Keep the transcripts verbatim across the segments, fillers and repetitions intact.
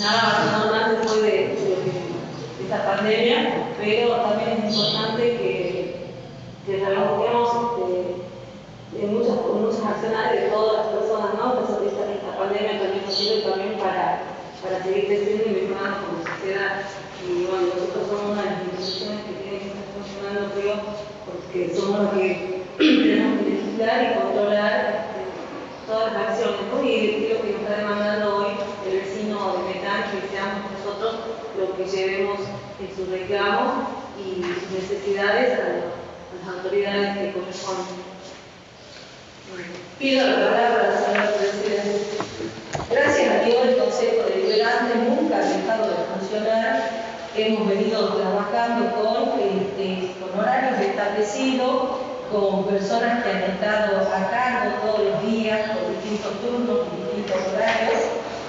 nada va a ser normal después de, de, de esta pandemia, pero también es importante que, que realizemos este, en muchas, muchas acciones de todas las personas, ¿no? Esta, esta pandemia también nos sirve también para, para seguir creciendo y mejorando como sociedad. Y bueno, nosotros somos una de las instituciones que tienen que estar funcionando, creo, porque somos los que tenemos que legislar y controlar este, todas las acciones, ¿no? Y creo que nos está demandando hoy el vecino de Metán que seamos nosotros los que llevemos en sus reclamos y sus necesidades a, a las autoridades que corresponden. Pido la palabra a la señora Presidenta. Gracias a Dios, el Consejo Deliberante nunca ha dejado de funcionar. Hemos venido trabajando con, este, con horarios establecidos, con personas que han estado a cargo todos los días, con distintos turnos, con distintos horarios.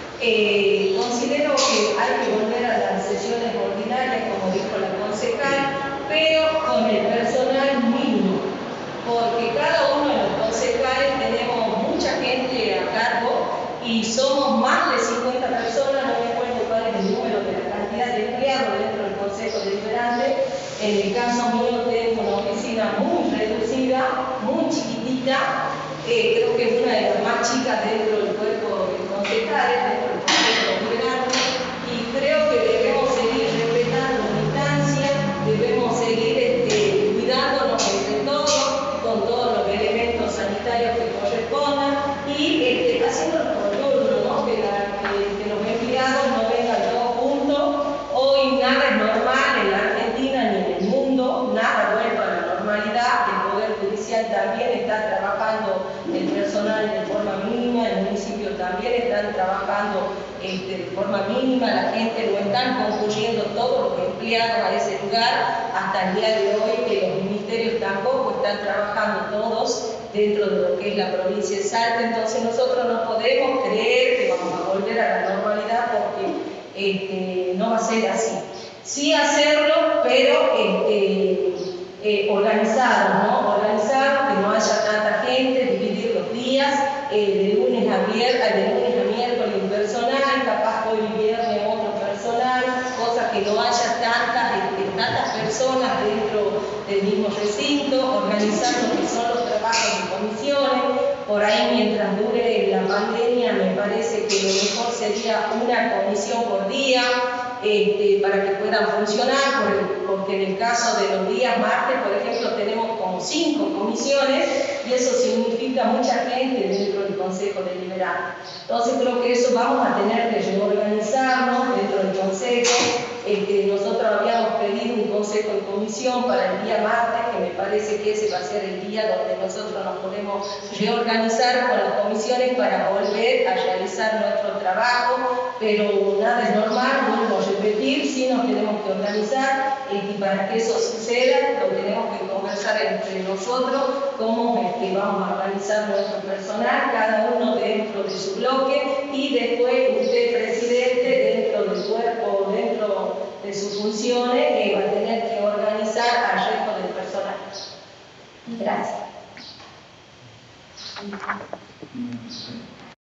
Eh, considero que hay que volver a las sesiones ordinarias, como dijo la concejal, pero con el personal mínimo, porque cada uno de los concejales tenemos mucha gente a cargo y somos más de cincuenta personas, no me acuerdo cuál es el número de la cantidad de empleados dentro del Consejo Deliberante. En el caso mío tengo una oficina muy reducida, muy chiquitita, eh, creo que es una de las más chicas dentro del cuerpo de concejales, dentro del Consejo Deliberante, y creo que debemos seguir respetando la instancia, debemos seguir este, cuidándonos entre todos, con todos los elementos sanitarios que correspondan, y este, haciéndolo por turno, ¿no? que, la, que, que los empleados no vengan todos juntos. Hoy nada es normal en la Argentina ni en el mundo, nada vuelve a la normalidad. El Poder Judicial también está trabajando el personal de forma mínima, el municipio también están trabajando este, de forma mínima, la gente no están concurriendo todos los empleados a ese lugar hasta el día de hoy, que los ministerios tampoco están trabajando todos dentro de lo que es la provincia de Salta. Entonces nosotros no podemos creer que vamos a volver a la normalidad porque este, no va a ser así. Sí hacerlo, pero este, eh, organizado, ¿no? Organizado, que no haya tanta gente, dividir los días, eh, de lunes a viernes, de lunes a miércoles un personal, capaz hoy viernes otro personal, cosa que no haya tantas, este, tantas personas dentro del mismo recinto, organizar lo que son los trabajos de comisiones. Por ahí, mientras dure la pandemia, me parece que lo mejor sería una comisión por día, este, para que puedan funcionar, porque en el caso de los días martes, por ejemplo, tenemos como cinco comisiones y eso significa mucha gente dentro del Consejo Deliberante. Entonces creo que eso vamos a tener que reorganizarnos dentro del Consejo. Este, nosotros habíamos pedido un consejo de comisión para el día martes, que me parece que ese va a ser el día donde nosotros nos podemos reorganizar con las comisiones para volver a realizar nuestro trabajo, pero nada es normal, vuelvo a repetir, sí nos tenemos que organizar y para que eso suceda lo tenemos que conversar entre nosotros, cómo este, vamos a organizar nuestro personal, cada uno dentro de su bloque y después usted, presidente, dentro del cuerpo, dentro de sus funciones, eh, va a tener que organizar al resto del personal. Gracias.